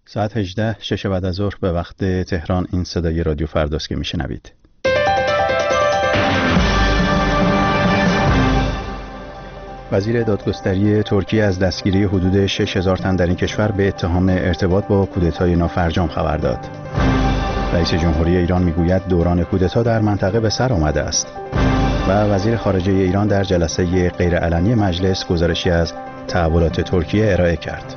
ساعت 18 6 بعد از ظهر به وقت تهران این صدای رادیو فرداست که میشنوید. وزیر دادگستری ترکیه از دستگیری حدود 6000 تن در این کشور به اتهام ارتباط با کودتای نافرجام خبر داد. رئیس جمهوری ایران میگوید دوران کودتا در منطقه به سر آمده است. و وزیر خارجه ایران در جلسه غیرعلنی مجلس گزارشی از تحولات ترکیه ارائه کرد.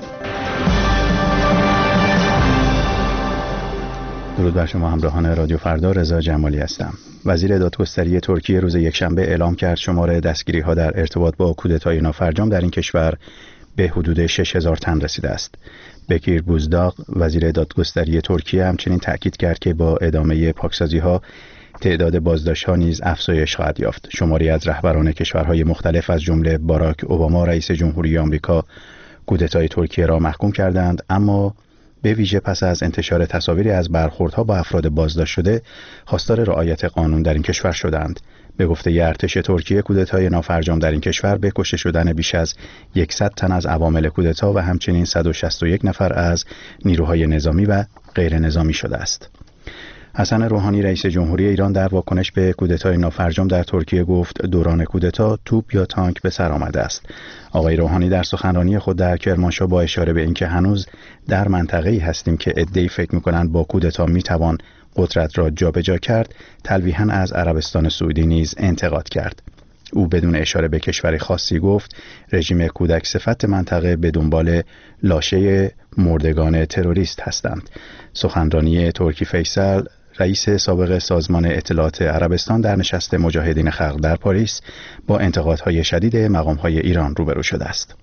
درود بر شما همراهان رادیو فردا، رضا جمالی هستم. وزیر دادگستری ترکیه روز یکشنبه اعلام کرد شمار دستگیری‌ها در ارتباط با کودتای نافرجام در این کشور به حدود 6000 تن رسیده است. بکیر بوزداغ وزیر دادگستری ترکیه همچنین تأکید کرد که با ادامه پاکسازی‌ها تعداد بازداشت‌ها نیز افزایش خواهد یافت. شماری از رهبران کشورهای مختلف از جمله باراک اوباما رئیس جمهوری آمریکا کودتای ترکیه را محکوم کردند، اما به ویژه پس از انتشار تصاویری از برخوردها با افراد بازداشت شده خواستار رعایت قانون در این کشور شدند. به گفته ارتش ترکیه کودتای نافرجام در این کشور به کشته شدن بیش از 100 تن از عوامل کودتا و همچنین 161 نفر از نیروهای نظامی و غیر نظامی شده است. حسن روحانی رئیس جمهوری ایران در واکنش به کودتای نافرجام در ترکیه گفت دوران کودتا توپ یا تانک به سر آمده است. آقای روحانی در سخنرانی خود در کرمانشاه با اشاره به اینکه هنوز در منطقه‌ای هستیم که عده‌ای فکر می‌کنند با کودتا می‌توان قدرت را جابجا کرد، تلویحاً از عربستان سعودی نیز انتقاد کرد. او بدون اشاره به کشور خاصی گفت رژیم کودک صفت منطقه به دنبال لاشه مردگان تروریست هستند. سخنرانی ترکی فیصل رئیس سابق سازمان اطلاعات عربستان در نشست مجاهدین خلق در پاریس با انتقادهای شدید مقام‌های ایران روبرو شده است.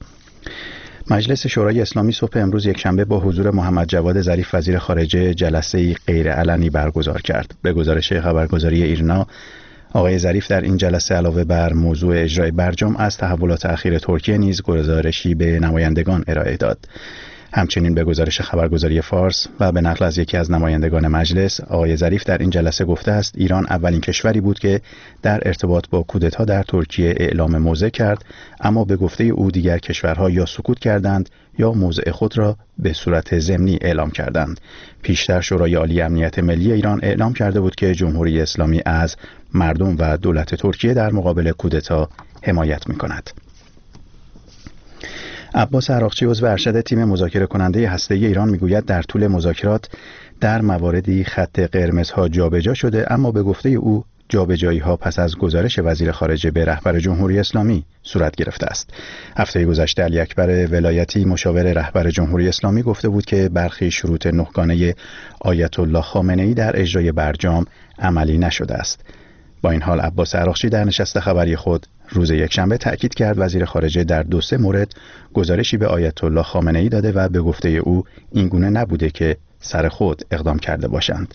مجلس شورای اسلامی صبح امروز یکشنبه با حضور محمد جواد ظریف وزیر خارجه جلسه‌ای غیرعلنی برگزار کرد. به گزارش خبرگزاری ایرنا آقای ظریف در این جلسه علاوه بر موضوع اجرای برجام از تحولات اخیر ترکیه نیز گزارشی به نمایندگان ارائه داد. همچنین به گزارش خبرگزاری فارس و به نقل از یکی از نمایندگان مجلس آقای ظریف در این جلسه گفته است ایران اولین کشوری بود که در ارتباط با کودتا در ترکیه اعلام موضع کرد، اما به گفته او دیگر کشورها یا سکوت کردند یا موضع خود را به صورت ضمنی اعلام کردند. پیشتر شورای عالی امنیت ملی ایران اعلام کرده بود که جمهوری اسلامی از مردم و دولت ترکیه در مقابل کودتا حمایت می‌کند. عباس عراقچی عضو ارشد تیم مذاکره کننده هسته‌ای ایران میگوید در طول مذاکرات در مواردی خط قرمزها جابجا شده، اما به گفته او جابجایی‌ها پس از گزارش وزیر خارجه به رهبر جمهوری اسلامی صورت گرفته است. هفته گذشته علی اکبر ولایتی مشاور رهبر جمهوری اسلامی گفته بود که برخی شروط نهگانه آیت الله خامنه‌ای در اجرای برجام عملی نشده است. با این حال عباس عراقچی در نشست خبری خود روز یکشنبه تأکید کرد وزیر خارجه در 2-3 مورد گزارشی به آیت الله خامنه‌ای داده و به گفته او این گونه نبوده که سر خود اقدام کرده باشند.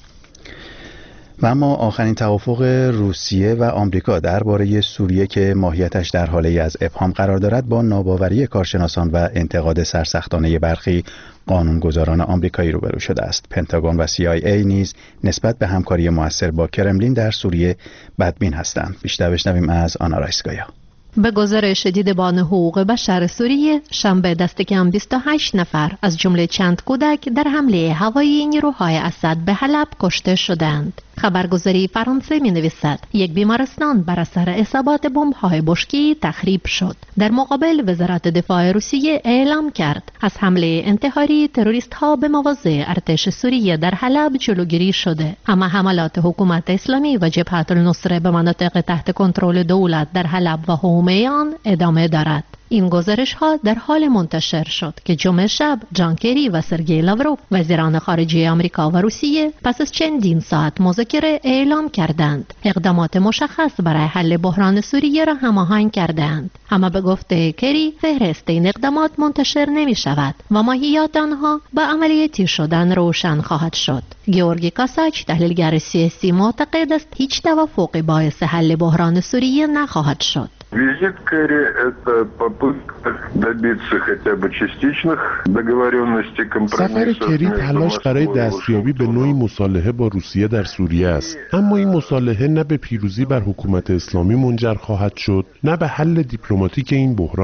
و اما آخرین توافق روسیه و آمریکا درباره سوریه که ماهیتش در حالی از ابهام قرار دارد با ناباوری کارشناسان و انتقاد سرسختانه برخی قانونگذاران آمریکایی روبرو شده است. پنتاگون و CIA نیز نسبت به همکاری موثر با کرملین در سوریه بدبین هستند. بیشتر بشنویم از آنا رایسکایا. به گزارش دیدبان حقوق بشر سوریه شنبه دست کم 28 نفر از جمله چند کودک در حمله هوایی نیروهای اسد به حلب کشته شدند. خبرگزاری فرانسه می نویسد یک بیمارستان بر اثر اصابات بمب‌های بشکی تخریب شد. در مقابل وزارت دفاع روسیه اعلام کرد از حمله انتحاری تروریست ها به مواضع ارتش سوریه در حلب جلوگیری شده، اما حملات حکومت اسلامی و جبهه النصره به مناطق تحت کنترل دولت در حلب و حومیان ادامه دارد. این گزارش ها در حال منتشر شد که جمعه شب جان کری و سرگئی لاوروف وزیران خارجه آمریکا و روسیه پس از چندین ساعت مذاکره اعلام کردند اقدامات مشخص برای حل بحران سوریه را هماهنگ کردند، اما به گفته کری فهرست این اقدامات منتشر نمی شود و ماهیت آنها با عملیاتی شدن روشن خواهد شد. گیورگی کاساچ تحلیلگر سیاسی معتقد است هیچ توافقی باعث حل بحران سوریه نخواهد شد. Визит Керри – это попытка добиться хотя бы частичных договоренностей, компромиссов. سفر کری تلاش برای دستیابی به نوعی مصالحه با روسیه در سوریه است، اما این مصالحه نه به پیروزی بر حکومت اسلامی منجر خواهد شد، نه به حل دیپلماتیک این بحران.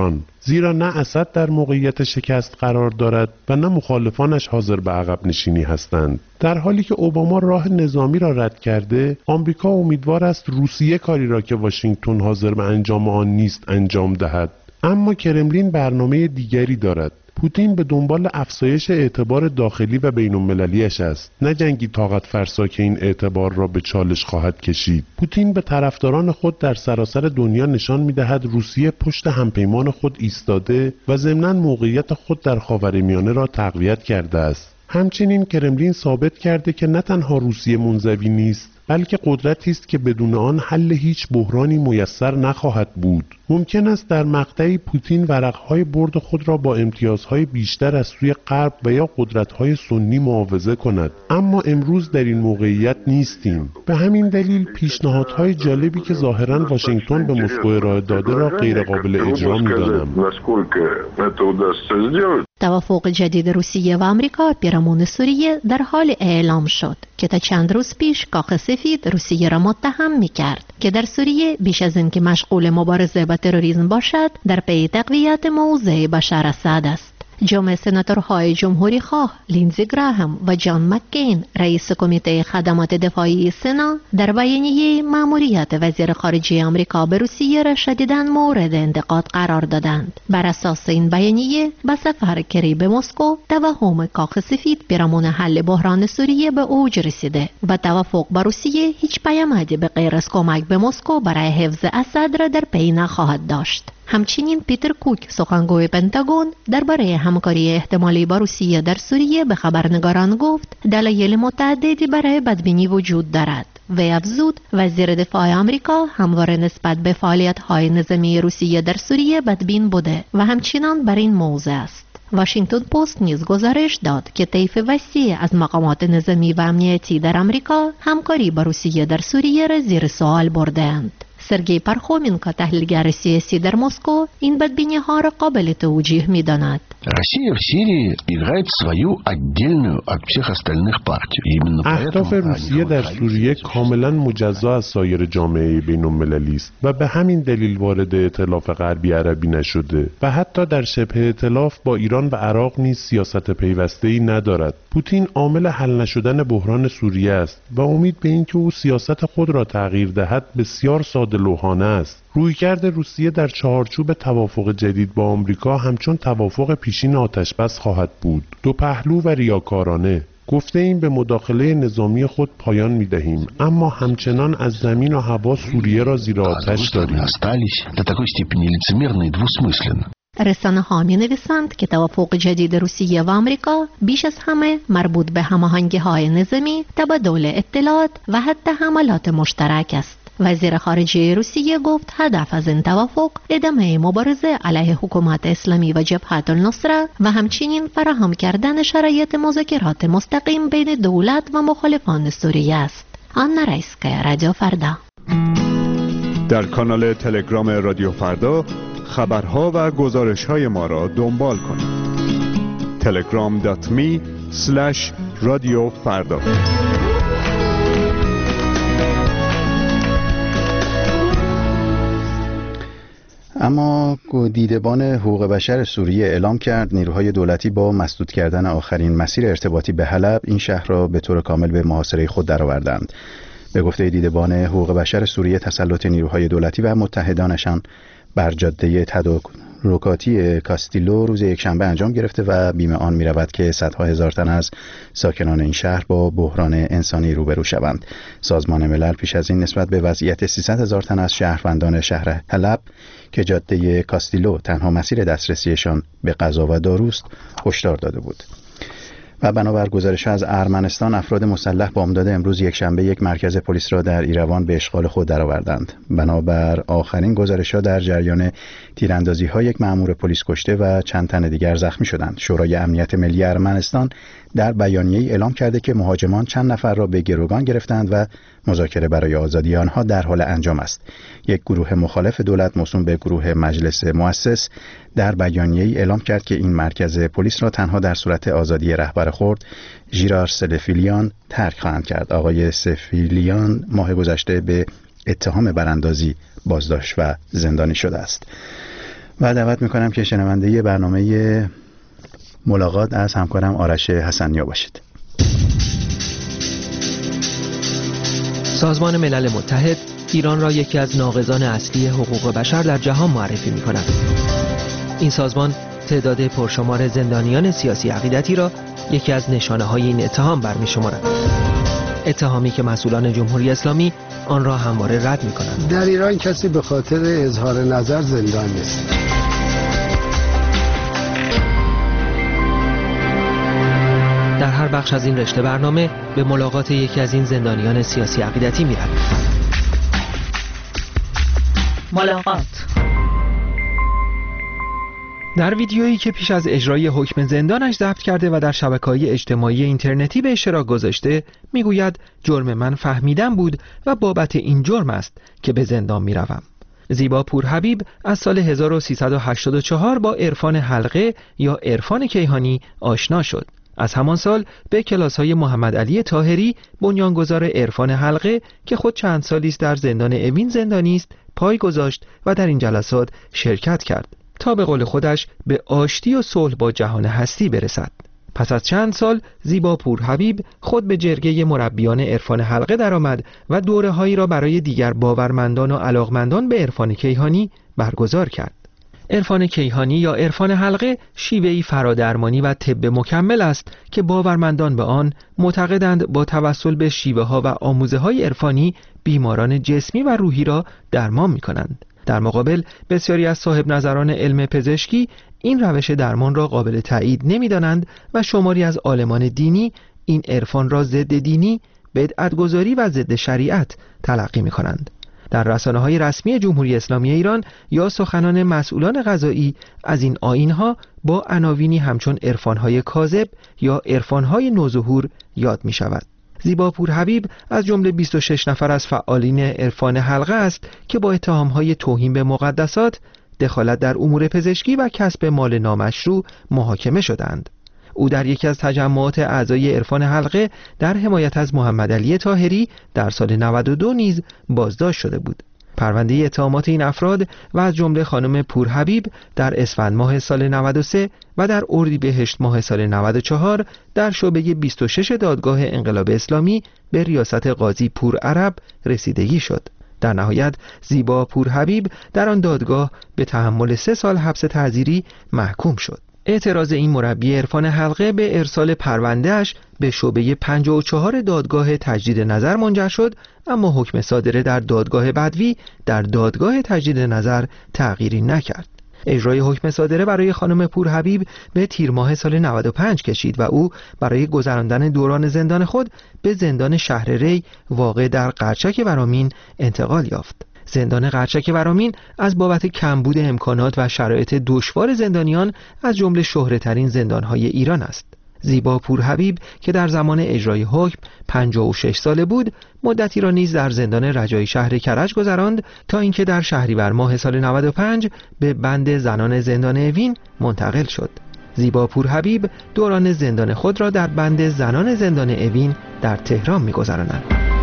زیرا نه اسد در موقعیت شکست قرار دارد و نه مخالفانش حاضر به عقب نشینی هستند. در حالی که اوباما راه نظامی را رد کرده، آمریکا امیدوار است روسیه کاری را که واشنگتن حاضر به انجام آن نیست انجام دهد. اما کرملین برنامه دیگری دارد. پوتین به دنبال افزایش اعتبار داخلی و بین‌المللی‌اش است، نه جنگی طاقت فرسا که این اعتبار را به چالش خواهد کشید. پوتین به طرفداران خود در سراسر دنیا نشان می‌دهد روسیه پشت همپیمان خود ایستاده و ضمناً موقعیت خود در خاورمیانه را تقویت کرده است. همچنین کرملین ثابت کرده که نه تنها روسیه منزوی نیست، بلکه قدرتی است که بدون آن حل هیچ بحرانی میسر نخواهد بود. ممکن است در مقطعی پوتین ورقهای برد خود را با امتیازهای بیشتر از سوی غرب و یا قدرت‌های سنی معاوضه کند، اما امروز در این موقعیت نیستیم. به همین دلیل پیشنهادهای جالبی که ظاهراً واشنگتن به مسکو ارائه داده را غیر قابل اجرا می‌دانم. توافق جدید روسیه و آمریکا پیرامون سوریه در حال اعلام شد که تا چند روز پیش کاخ سفید روسیه را متهم می‌کرد که در سوریه بیش از اینکه مشغول مبارزه با تروریسم باشد، در پی تقویت موضع بشار اسد است. جمع سناتورهای جمهوری خواه لیندزی گراهم و جان مکین، رئیس کمیته خدمات دفاعی سنا، در بیانیه مأموریت وزیر خارجه آمریکا به روسیه را شدیداً مورد انتقاد قرار دادند. بر اساس این بیانیه با سفر کری به مسکو، توهم کاخ سفید پیرامون حل بحران سوریه به اوج رسیده و توافق با روسیه هیچ پیامدی به غیر از کمک به مسکو برای حفظ اسد را در پی نخواهد داشت. همچنین پیتر کوک، سخنگوی پنتاگون، درباره همکاری احتمالی با روسیه در سوریه به خبرنگاران گفت دلایل متعددی برای بدبینی وجود دارد. وی افزود وزیر دفاع آمریکا همواره نسبت به فعالیت‌های نظامی روسیه در سوریه بدبین بوده و همچنان بر این موضع است. واشنگتن پست نیز گزارش داد که طیف وسیع از مقامات نظامی و امنیتی در آمریکا همکاری با روسیه در سوریه را زیر سوال بردند. سرگئی پارخومینکو، تحلیلگر سیاسی در مسکو، این بدبینی‌ها را قابل توجیه می‌داند. Россия в Сирии играет свою отдельную от всех остальных партий. اهداف روسیه در سوریه کاملا مجزا از سایر جامعه بین‌المللی است و به همین دلیل وارد ائتلاف غربی عربی نشده و حتی در شبه ائتلاف با ایران و عراق نیز سیاست پیوسته‌ای ندارد. پوتین عامل حل نشدن بحران سوریه است و امید به اینکه او سیاست خود را تغییر دهد بسیار ساده لوحانه است. رویکرد روسیه در چارچوب توافق جدید با آمریکا همچون توافق پیشین آتش‌بس خواهد بود، دو پهلو و ریاکارانه. گفته این به مداخله نظامی خود پایان می‌دهیم، اما همچنان از زمین و هوا سوریه را زیر آتش داریم. رسانه ها می نویسند که توافق جدید روسیه و آمریکا بیش از همه مربوط به هماهنگی های نظامی، تبادل اطلاعات و حتی حملات مشترک است. وزیر خارجه روسیه گفت هدف از این توافق ادامه مبارزه علیه حکومت اسلامی و جبهت النصره و همچنین فراهم کردن شرایط مذاکرات مستقیم بین دولت و مخالفان سوریه است. آنا رایسکایا، رادیو فردا. در کانال تلگرام رادیو فردا خبرها و گزارش‌های ما را دنبال کنید. telegram.me/radiofarda. اما دیدبان حقوق بشر سوریه اعلام کرد نیروهای دولتی با مسدود کردن آخرین مسیر ارتباطی به حلب این شهر را به طور کامل به محاصره خود درآوردند. به گفته دیدبان حقوق بشر سوریه، تسلط نیروهای دولتی و متحدانشان بر جاده تدارکاتی کاستیلو روز یکشنبه انجام گرفته و بیم آن می رود که صدها هزار تن از ساکنان این شهر با بحران انسانی روبرو شوند. سازمان ملل پیش از این نسبت به وضعیت 300,000 تن از شهروندان شهر حلب که جاده کاستیلو تنها مسیر دسترسیشان به غذا و داروست هشدار داده بود. و بنابر گزارش از ارمنستان، افراد مسلح بامداد امروز یکشنبه یک مرکز پلیس را در ایروان به اشغال خود درآوردند. بنابر آخرین گزارش‌ها در جریان تیراندازی‌ها یک مأمور پلیس کشته و چند تن دیگر زخمی شدند. شورای امنیت ملی ارمنستان در بیانیه‌ای اعلام کرده که مهاجمان چند نفر را به گروگان گرفتند و مذاکره برای آزادی آنها در حال انجام است. یک گروه مخالف دولت موسوم به گروه مجلس مؤسس در بیانیه‌ای اعلام کرد که این مرکز پلیس را تنها در صورت آزادی رهبر خرد ژیرار سلفیلیان ترک خواهند کرد. آقای سلفیلیان ماه گذشته به اتهام براندازی بازداشت و زندانی شده است. و دعوت میکنم که شنونده برنامه ملاقات از همکارم آرش حسنیا باشید. سازمان ملل متحد ایران را یکی از ناقضان اصلی حقوق بشر در جهان معرفی می‌کند. این سازمان تعداد پرشمار زندانیان سیاسی عقیدتی را یکی از نشانه‌های این اتهام برمی‌شمارد. اتهامی که مسئولان جمهوری اسلامی آن را همواره رد می‌کنند. در ایران کسی به خاطر اظهار نظر زندان نیست. در هر بخش از این رشته برنامه به ملاقات یکی از این زندانیان سیاسی عقیدتی می‌رویم. ملاقات. در ویدیویی که پیش از اجرای حکم زندانش ضبط کرده و در شبکه‌های اجتماعی اینترنتی به اشتراک گذاشته میگوید جرم من فهمیدن بود و بابت این جرم است که به زندان میروم. زیبا پورحبیب از سال 1384 با عرفان حلقه یا عرفان کیهانی آشنا شد. از همان سال به کلاس‌های محمد علی طاهری بنیانگذار عرفان حلقه که خود چند سالی است در زندان اوین زندانی است پای گذاشت و در این جلسات شرکت کرد تا به قول خودش به آشتی و صلح با جهان هستی برسد. پس از چند سال زیبا پورحبیب خود به جرگه مربیان عرفان حلقه درآمد و دوره‌هایی را برای دیگر باورمندان و علاقمندان به عرفان کیهانی برگزار کرد. عرفان کیهانی یا عرفان حلقه شیوهی فرادرمانی و طب مکمل است که باورمندان به آن معتقدند با توسل به شیوه‌ها و آموزه‌های عرفانی بیماران جسمی و روحی را درمان می‌کنند. در مقابل بسیاری از صاحب نظران علم پزشکی این روش درمان را قابل تایید نمی‌دانند و شماری از عالمان دینی این عرفان را ضد دینی، بدعت‌گذاری و ضد شریعت تلقی می‌کنند. در رسانه‌های رسمی جمهوری اسلامی ایران یا سخنان مسئولان قضایی از این آیین‌ها با عناوینی همچون عرفان‌های کاذب یا عرفان‌های نوظهور یاد می‌شود. زیبا پورحبیب از جمله 26 نفر از فعالین عرفان حلقه است که با اتهام‌های توهین به مقدسات، دخالت در امور پزشکی و کسب مال نامشروع محاکمه شدند. او در یکی از تجمعات اعضای عرفان حلقه در حمایت از محمد علی طاهری در سال 92 نیز بازداشت شده بود. پرونده اتهامات این افراد و از جمله خانم پورحبیب در اسفند ماه سال 93 و در اردیبهشت ماه سال 94 در شعبه 26 دادگاه انقلاب اسلامی به ریاست قاضی پورعرب رسیدگی شد. در نهایت زیبا پورحبیب در آن دادگاه به تحمل 3 سال حبس تعزیری محکوم شد. اعتراض این مربی عرفان حلقه به ارسال پروندهش به شعبه 54 دادگاه تجدید نظر منجر شد، اما حکم صادره در دادگاه بدوی در دادگاه تجدید نظر تغییری نکرد. اجرای حکم صادره برای خانم پورحبیب به تیر ماه سال 95 کشید و او برای گذراندن دوران زندان خود به زندان شهر ری واقع در قرچک ورامین انتقال یافت. زندان قرچک ورامین از بابت کمبود امکانات و شرایط دشوار زندانیان از جمله شهره‌ترین زندان‌های ایران است. زیبا پورحبیب که در زمان اجرای حکم 56 ساله بود، مدتی را نیز در زندان رجایی شهر کرج گذراند تا اینکه در شهریور ماه سال 95 به بند زنان زندان اوین منتقل شد. زیبا پورحبیب دوران زندان خود را در بند زنان زندان اوین در تهران می‌گذراند.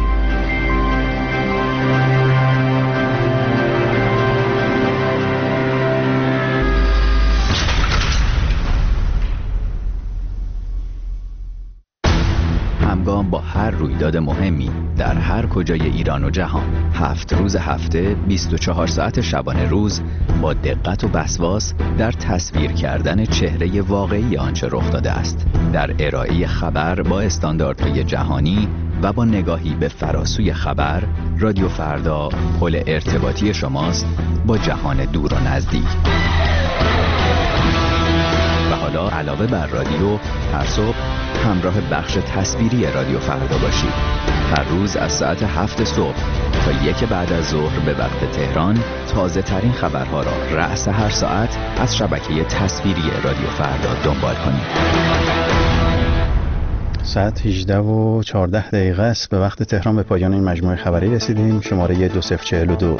همگام با هر رویداد مهمی در هر کجای ایران و جهان، 7 روز هفته 24 ساعت شبانه روز با دقت و وسواس در تصویر کردن چهره واقعی آنچه رخ داده است، در ارائه خبر با استانداردهای جهانی و با نگاهی به فراسوی خبر، رادیو فردا پل ارتباطی شماست با جهان دور و نزدیک. و حالا علاوه بر رادیو، هر صبح همراه بخش تصویری رادیو فردا باشید. هر روز از ساعت 7 صبح تا 1 بعد از ظهر به وقت تهران تازه ترین خبرها را رأس هر ساعت از شبکه تصویری رادیو فردا دنبال کنید. ساعت 18:14 است. به وقت تهران به پایان این مجموعه خبری رسیدیم. شماره 2042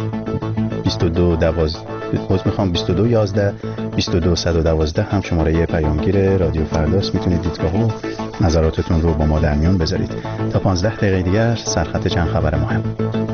2211 22112 هم شماره پیامگیر رادیو فرداست. میتونید دیدگاه و نظراتتون رو با ما در میون بذارید. تا 15 دقیقه دیگر سرخط چند خبر مهم.